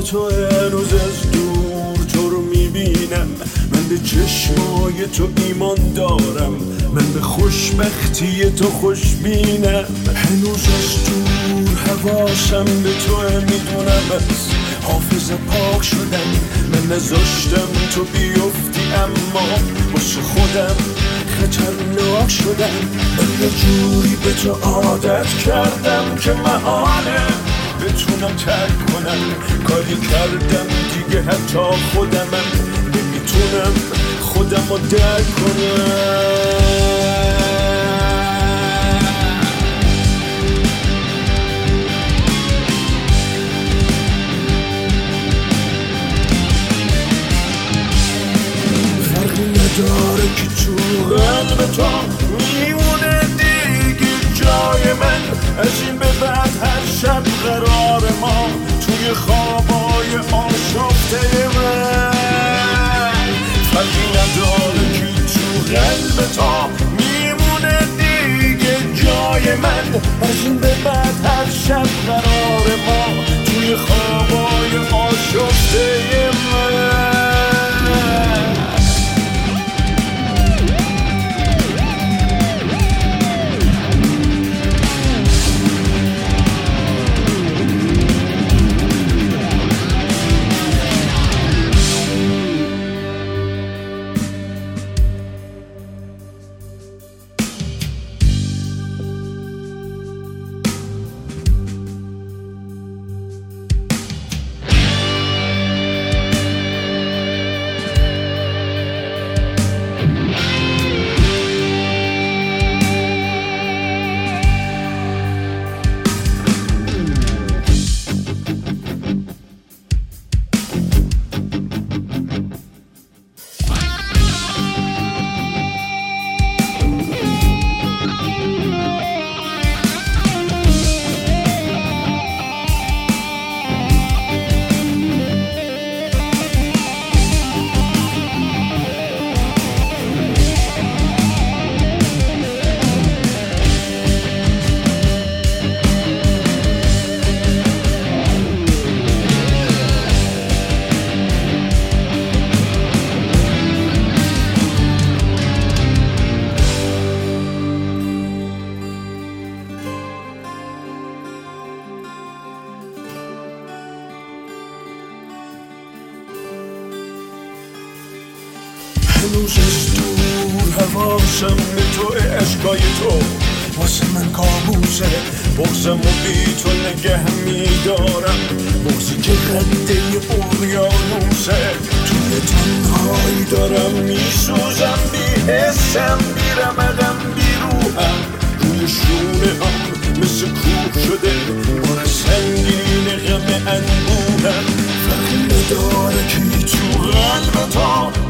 تو هنوز از دور تو رو میبینم. من به چشمای تو ایمان دارم، من به خوشبختی تو خوشبینم. هنوز از دور حواسم به تو میدونم، از حافظه پاک شدم. من نذاشتم تو بیفتی اما واسه خودم خطرناک شدم. من یه جوری به تو عادت کردم که محاله بتونم ترک کنم. کاری کردم دیگه حتی خودمم نمیتونم خودم رو درک کنم. داره که تو قلب تو میمونه دیگه جای من. از این به بعد هر شب قرار ما توی خوابای آشفته من. فرقی نداره که تو قلب تو میمونه دیگه جای من. از این به بعد هر شب قرار ما توی خوابای آشفته من. هنوز از دور حواسم به تو، عشقای تو واسه من کابوسه. بغزم و بی تو نگه میدارم، بغزی که خنده اقیانوسه. توی تنهایی دارم میسوزم، بی حسم، بی رمقم، بی روحم. روی شونه هم مثل کوه شده بار سنگین غم انبوهم. فرقی نداره که تو قلب تو